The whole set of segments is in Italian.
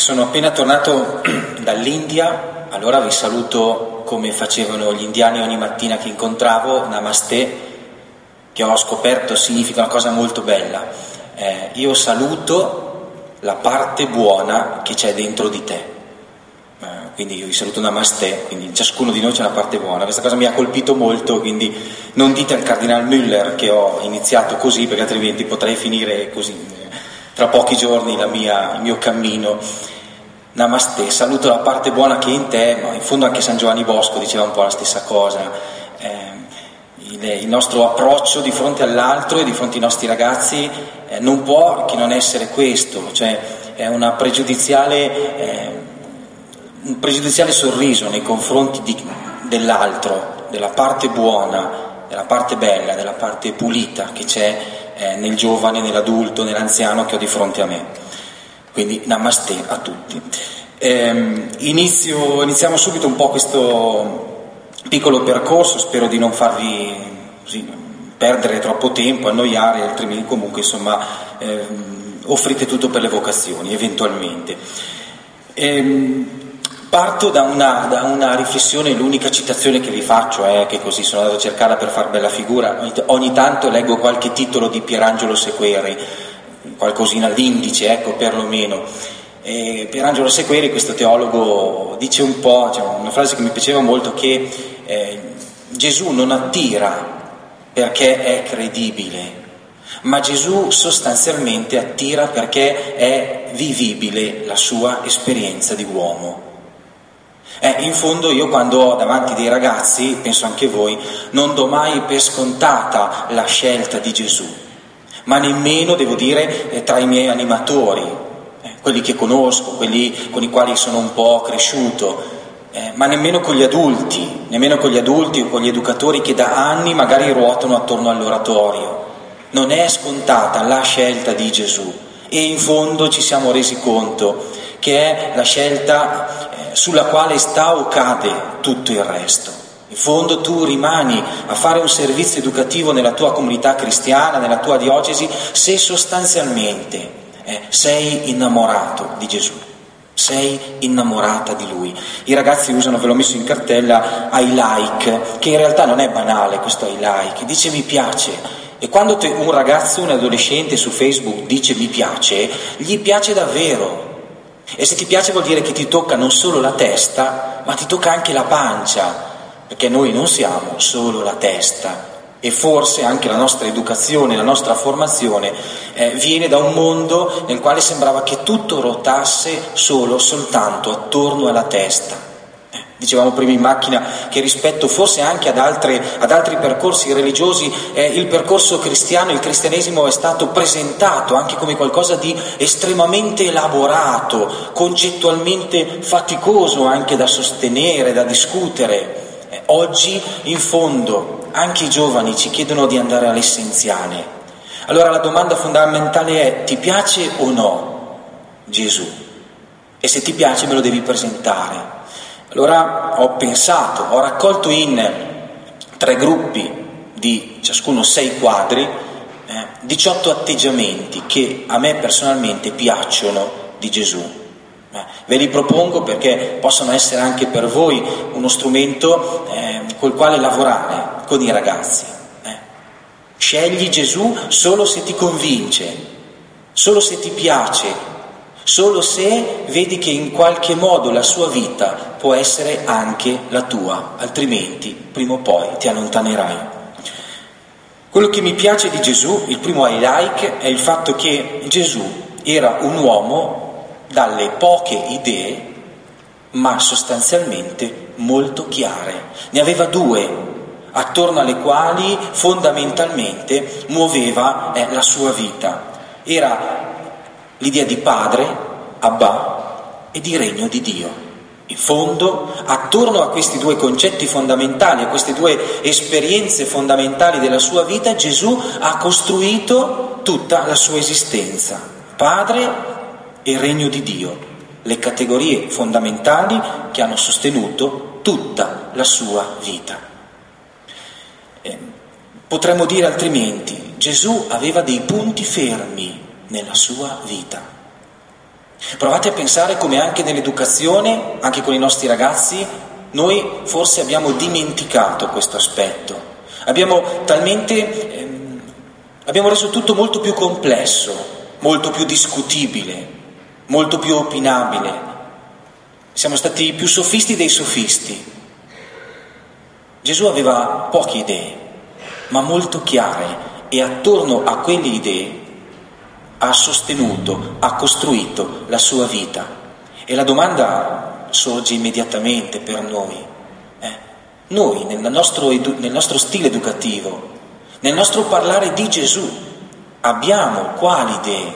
Sono appena tornato dall'India, allora vi saluto come facevano gli indiani ogni mattina che incontravo, Namaste, che ho scoperto significa una cosa molto bella. Io saluto la parte buona che c'è dentro di te. Quindi io vi saluto Namaste, quindi ciascuno di noi c'è una parte buona. Questa cosa mi ha colpito molto, quindi non dite al Cardinal Müller che ho iniziato così, perché altrimenti potrei finire così tra pochi giorni il mio cammino. Namaste, saluto la parte buona che è in te, ma in fondo anche San Giovanni Bosco diceva un po' la stessa cosa. Il nostro approccio di fronte all'altro e di fronte ai nostri ragazzi non può che non essere questo, cioè è un pregiudiziale sorriso nei confronti dell'altro, della parte buona, della parte bella, della parte pulita che c'è nel giovane, nell'adulto, nell'anziano che ho di fronte a me. Quindi Namaste a tutti. Iniziamo subito un po' questo piccolo percorso, spero di non farvi perdere troppo tempo, annoiare, altrimenti comunque insomma offrite tutto per le vocazioni eventualmente. Parto da una riflessione, l'unica citazione che vi faccio è che così sono andato a cercarla per far bella figura, ogni tanto leggo qualche titolo di Pierangelo Sequeri, qualcosina all'indice, ecco, perlomeno. Pierangelo Sequeri, questo teologo, dice un po', cioè una frase che mi piaceva molto, che Gesù non attira perché è credibile, ma Gesù sostanzialmente attira perché è vivibile la sua esperienza di uomo. In fondo io quando ho davanti dei ragazzi, penso anche voi, non do mai per scontata la scelta di Gesù, ma nemmeno, devo dire, tra i miei animatori, quelli che conosco, quelli con i quali sono un po' cresciuto, ma nemmeno con gli adulti o con gli educatori che da anni magari ruotano attorno all'oratorio. Non è scontata la scelta di Gesù e in fondo ci siamo resi conto che è la scelta sulla quale sta o cade tutto il resto. In fondo tu rimani a fare un servizio educativo nella tua comunità cristiana, nella tua diocesi, se sostanzialmente sei innamorato di Gesù, sei innamorata di Lui. I ragazzi usano, ve l'ho messo in cartella, I like, che in realtà non è banale questo I like, dice mi piace. E quando un ragazzo, un adolescente su Facebook dice mi piace, gli piace davvero. E se ti piace vuol dire che ti tocca non solo la testa, ma ti tocca anche la pancia, perché noi non siamo solo la testa e forse anche la nostra educazione, la nostra formazione viene da un mondo nel quale sembrava che tutto rotasse soltanto attorno alla testa. Dicevamo prima in macchina che rispetto forse anche ad altri percorsi religiosi, il percorso cristiano, il cristianesimo è stato presentato anche come qualcosa di estremamente elaborato, concettualmente faticoso anche da sostenere, da discutere. Oggi in fondo anche i giovani ci chiedono di andare all'essenziale. Allora la domanda fondamentale è: ti piace o no Gesù? E se ti piace me lo devi presentare. Allora ho raccolto in 3 gruppi di ciascuno 6 quadri 18 atteggiamenti che a me personalmente piacciono di Gesù. Ve li propongo perché possono essere anche per voi uno strumento col quale lavorare con i ragazzi. Scegli Gesù solo se ti convince, solo se ti piace, solo se vedi che in qualche modo la sua vita può essere anche la tua, altrimenti prima o poi ti allontanerai. Quello che mi piace di Gesù, il primo I like, è il fatto che Gesù era un uomo dalle poche idee, ma sostanzialmente molto chiare. Ne aveva 2, attorno alle quali fondamentalmente muoveva la sua vita. Era l'idea di padre, Abba, e di regno di Dio. In fondo, attorno a questi 2 concetti fondamentali, a queste 2 esperienze fondamentali della sua vita, Gesù ha costruito tutta la sua esistenza. Padre e regno di Dio, le categorie fondamentali che hanno sostenuto tutta la sua vita. Potremmo dire altrimenti, Gesù aveva dei punti fermi nella sua vita. Provate a pensare come anche nell'educazione, anche con i nostri ragazzi, noi forse abbiamo dimenticato questo aspetto. Abbiamo reso tutto molto più complesso, molto più discutibile, molto più opinabile. Siamo stati più sofisti dei sofisti. Gesù aveva poche idee, ma molto chiare, e attorno a quelle idee ha sostenuto, ha costruito la sua vita. E la domanda sorge immediatamente per noi. Noi, nel nostro stile educativo, nel nostro parlare di Gesù, abbiamo quali idee?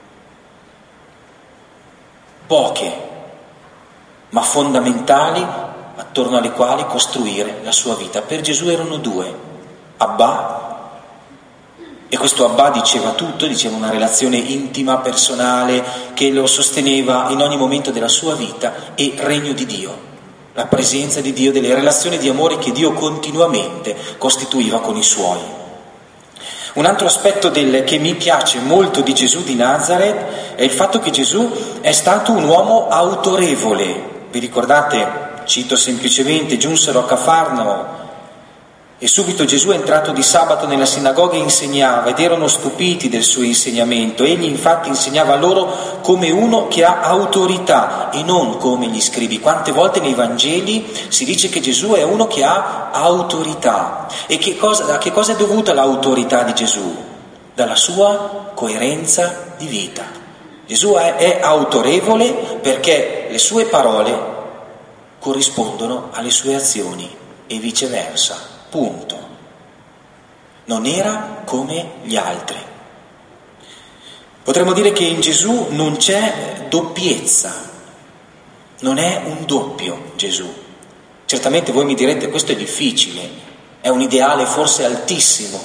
Poche, ma fondamentali, attorno alle quali costruire la sua vita. Per Gesù erano due: Abba, e questo Abba diceva tutto, diceva una relazione intima, personale, che lo sosteneva in ogni momento della sua vita, e regno di Dio, la presenza di Dio, delle relazioni di amore che Dio continuamente costituiva con i suoi. Un altro aspetto che mi piace molto di Gesù di Nazaret è il fatto che Gesù è stato un uomo autorevole. Vi ricordate? Cito semplicemente: giunsero a Cafarnao e subito Gesù è entrato di sabato nella sinagoga e insegnava, ed erano stupiti del suo insegnamento. Egli infatti insegnava loro come uno che ha autorità e non come gli scribi. Quante volte nei Vangeli si dice che Gesù è uno che ha autorità. E a che cosa è dovuta l'autorità di Gesù? Dalla sua coerenza di vita. Gesù è autorevole perché le sue parole corrispondono alle sue azioni e viceversa. Punto. Non era come gli altri. Potremmo dire che in Gesù non c'è doppiezza, non è un doppio Gesù. Certamente voi mi direte: questo è difficile, è un ideale forse altissimo.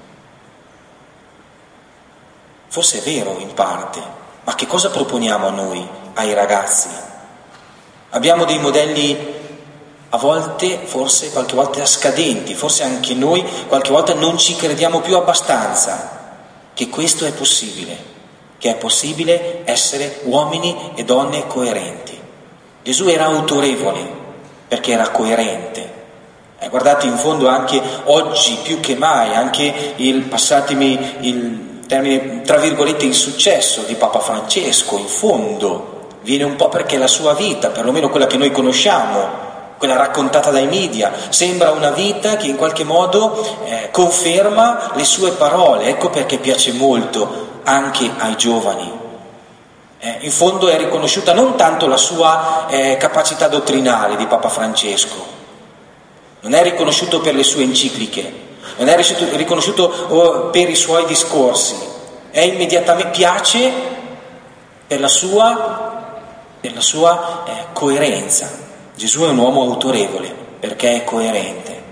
Forse è vero in parte, ma che cosa proponiamo a noi, ai ragazzi? Abbiamo dei modelli a volte, forse qualche volta scadenti, forse anche noi qualche volta non ci crediamo più abbastanza che questo è possibile, che è possibile essere uomini e donne coerenti. Gesù era autorevole perché era coerente. Guardate, in fondo anche oggi più che mai, anche passatemi il termine tra virgolette insuccesso di Papa Francesco, in fondo viene un po' perché la sua vita, perlomeno quella che noi conosciamo, quella raccontata dai media, sembra una vita che in qualche modo conferma le sue parole. Ecco perché piace molto anche ai giovani. In fondo è riconosciuta non tanto la sua capacità dottrinale di Papa Francesco, non è riconosciuto per le sue encicliche, non è riconosciuto per i suoi discorsi, è immediatamente piace per la sua coerenza. Gesù è un uomo autorevole perché è coerente.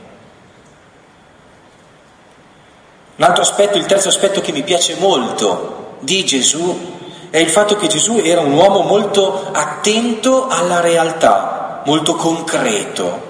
Un altro aspetto, il terzo aspetto che mi piace molto di Gesù è il fatto che Gesù era un uomo molto attento alla realtà, molto concreto.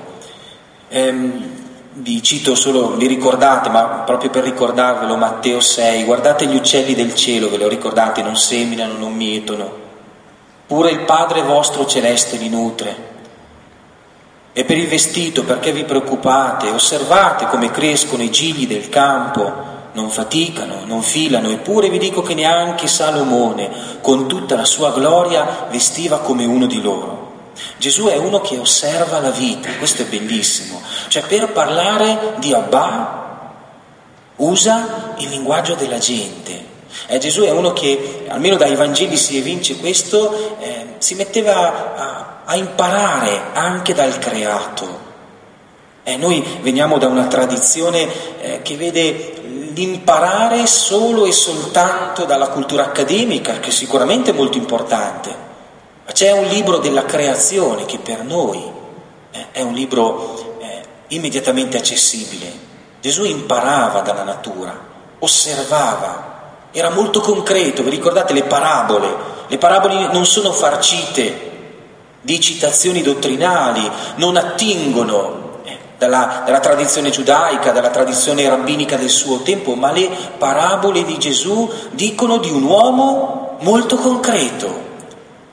Vi cito solo, vi ricordate, ma proprio per ricordarvelo, Matteo 6, guardate gli uccelli del cielo, ve lo ricordate? Non seminano, non mietono, pure il Padre vostro celeste li nutre. E per il vestito, perché vi preoccupate? Osservate come crescono i gigli del campo, non faticano, non filano, eppure vi dico che neanche Salomone, con tutta la sua gloria, vestiva come uno di loro. Gesù è uno che osserva la vita, questo è bellissimo. Cioè, per parlare di Abba usa il linguaggio della gente. Gesù è uno che, almeno dai Vangeli si evince questo, si metteva a imparare anche dal creato. Noi veniamo da una tradizione che vede l'imparare solo e soltanto dalla cultura accademica, che sicuramente è molto importante, ma c'è un libro della creazione che per noi è un libro immediatamente accessibile. Gesù imparava dalla natura, osservava, era molto concreto. Vi ricordate le parabole? Le parabole non sono farcite di citazioni dottrinali, non attingono dalla tradizione giudaica, dalla tradizione rabbinica del suo tempo, ma le parabole di Gesù dicono di un uomo molto concreto,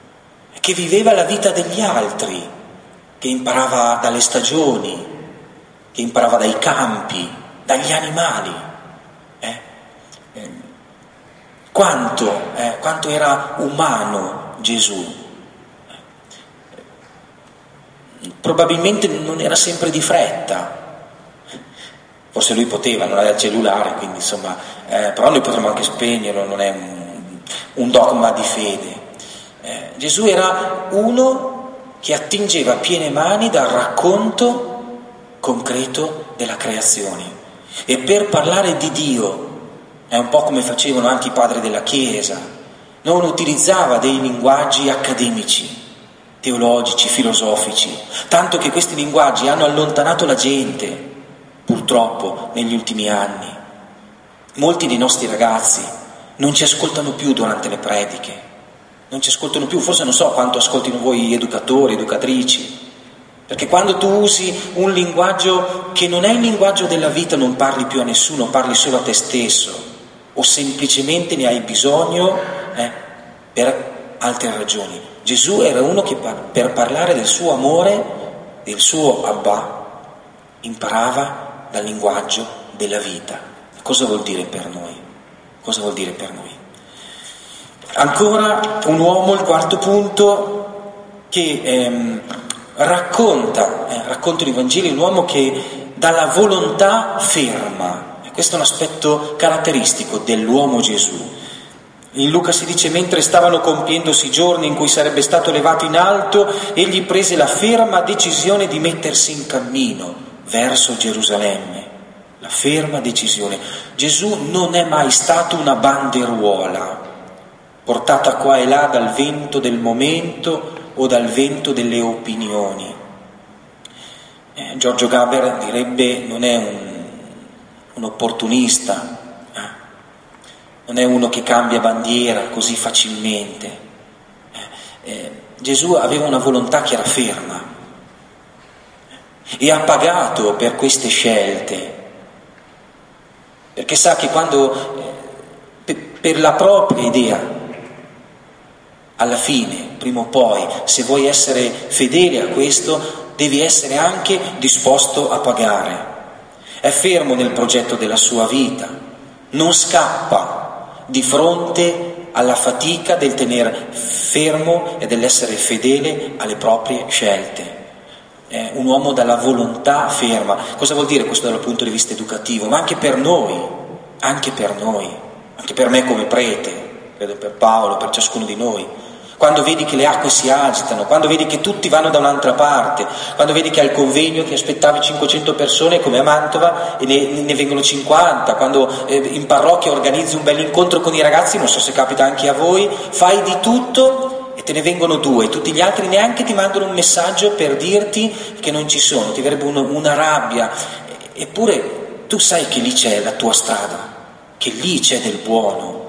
che viveva la vita degli altri, che imparava dalle stagioni, che imparava dai campi, dagli animali. Quanto era umano Gesù. Probabilmente non era sempre di fretta, forse lui poteva, non aveva il cellulare, quindi insomma, però noi potremmo anche spegnerlo, non è un dogma di fede. Gesù era uno che attingeva a piene mani dal racconto concreto della creazione, e per parlare di Dio, è un po' come facevano anche i padri della Chiesa, non utilizzava dei linguaggi accademici, teologici, filosofici, tanto che questi linguaggi hanno allontanato la gente, purtroppo, negli ultimi anni. Molti dei nostri ragazzi non ci ascoltano più durante le prediche, non ci ascoltano più, forse non so quanto ascoltino voi educatori, educatrici, perché quando tu usi un linguaggio che non è il linguaggio della vita non parli più a nessuno, parli solo a te stesso, o semplicemente ne hai bisogno per altre ragioni. Gesù era uno che per parlare del suo amore, del suo Abba, imparava dal linguaggio della vita. Cosa vuol dire per noi? Cosa vuol dire per noi? Ancora un uomo, il quarto punto, che racconta i Vangeli, un uomo che dà la volontà ferma. Questo è un aspetto caratteristico dell'uomo Gesù. In Luca si dice: mentre stavano compiendosi i giorni in cui sarebbe stato elevato in alto, egli prese la ferma decisione di mettersi in cammino verso Gerusalemme. La ferma decisione. Gesù non è mai stato una banderuola portata qua e là dal vento del momento o dal vento delle opinioni. Giorgio Gaber direbbe: non è un opportunista, non è uno che cambia bandiera così facilmente. Gesù aveva una volontà che era ferma e ha pagato per queste scelte, perché sa che quando per la propria idea, alla fine, prima o poi, se vuoi essere fedele a questo, devi essere anche disposto a pagare. È fermo nel progetto della sua vita, non scappa di fronte alla fatica del tenere fermo e dell'essere fedele alle proprie scelte. È un uomo dalla volontà ferma. Cosa vuol dire questo dal punto di vista educativo? Ma anche per noi, anche per me come prete, credo per Paolo, per ciascuno di noi. Quando vedi che le acque si agitano, quando vedi che tutti vanno da un'altra parte, quando vedi che al convegno che aspettavi 500 persone come a Mantova e ne vengono 50, quando in parrocchia organizzi un bel incontro con i ragazzi, non so se capita anche a voi, fai di tutto e te ne vengono 2, tutti gli altri neanche ti mandano un messaggio per dirti che non ci sono, ti verrebbe una rabbia, eppure tu sai che lì c'è la tua strada, che lì c'è del buono,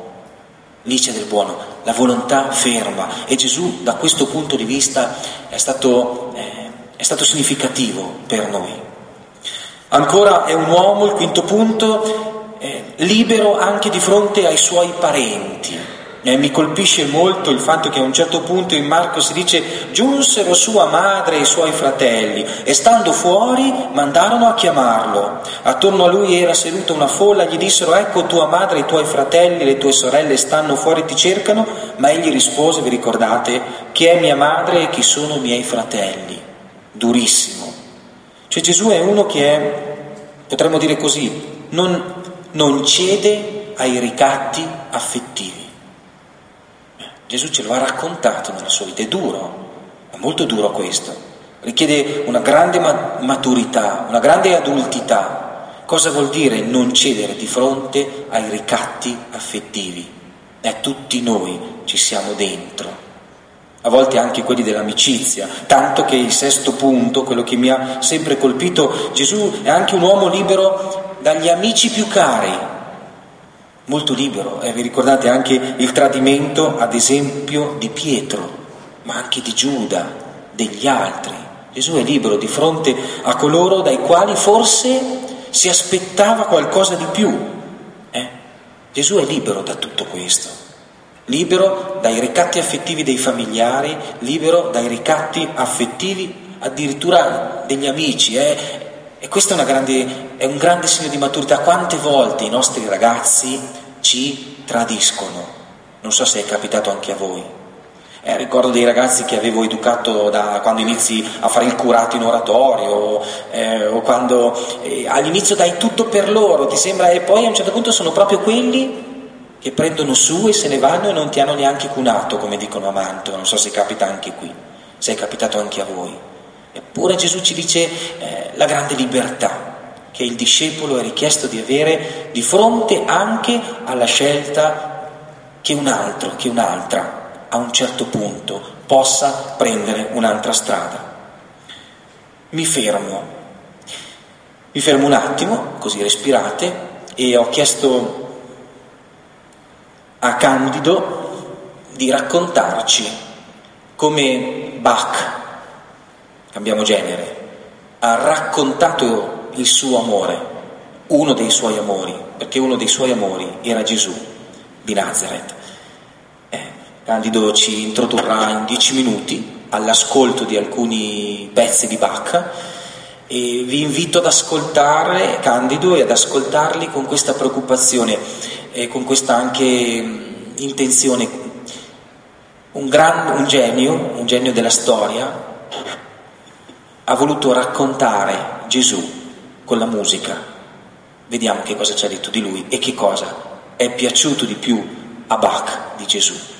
la volontà ferma. E Gesù da questo punto di vista è stato significativo per noi. Ancora è un uomo, il quinto punto, libero anche di fronte ai suoi parenti. Mi colpisce molto il fatto che a un certo punto in Marco si dice: giunsero sua madre e i suoi fratelli e stando fuori mandarono a chiamarlo. Attorno a lui era seduta una folla, gli dissero: ecco tua madre, i tuoi fratelli, le tue sorelle stanno fuori e ti cercano. Ma egli rispose, vi ricordate, chi è mia madre e chi sono i miei fratelli? Durissimo. Cioè Gesù è uno che è, potremmo dire così, non cede ai ricatti affettivi. Gesù ce lo ha raccontato nella sua vita, è duro, è molto duro questo, richiede una grande maturità, una grande adultità. Cosa vuol dire non cedere di fronte ai ricatti affettivi? Tutti noi ci siamo dentro, a volte anche quelli dell'amicizia, tanto che il sesto punto, quello che mi ha sempre colpito, Gesù è anche un uomo libero dagli amici più cari. Molto libero, vi ricordate anche il tradimento, ad esempio, di Pietro, ma anche di Giuda, degli altri. Gesù è libero di fronte a coloro dai quali forse si aspettava qualcosa di più. Gesù è libero da tutto questo. libero dai ricatti affettivi dei familiari, libero dai ricatti affettivi addirittura degli amici. E questo è un grande segno di maturità. Quante volte i nostri ragazzi ci tradiscono? Non so se è capitato anche a voi. Ricordo dei ragazzi che avevo educato da quando inizi a fare il curato in oratorio, o quando all'inizio dai tutto per loro, ti sembra, e poi a un certo punto sono proprio quelli che prendono su e se ne vanno e non ti hanno neanche cunato, come dicono a Mantova. Non so se capita anche qui, se è capitato anche a voi. Eppure Gesù ci dice la grande libertà che il discepolo è richiesto di avere di fronte anche alla scelta che un altro, che un'altra a un certo punto possa prendere un'altra strada. Mi fermo un attimo, così respirate, e ho chiesto a Candido di raccontarci come Bach, cambiamo genere, ha raccontato il suo amore, uno dei suoi amori, perché uno dei suoi amori era Gesù di Nazareth. Candido ci introdurrà in 10 minuti all'ascolto di alcuni pezzi di Bach e vi invito ad ascoltare Candido e ad ascoltarli con questa preoccupazione e con questa anche intenzione. Un genio della storia ha voluto raccontare Gesù con la musica. Vediamo che cosa ci ha detto di lui e che cosa è piaciuto di più a Bach di Gesù.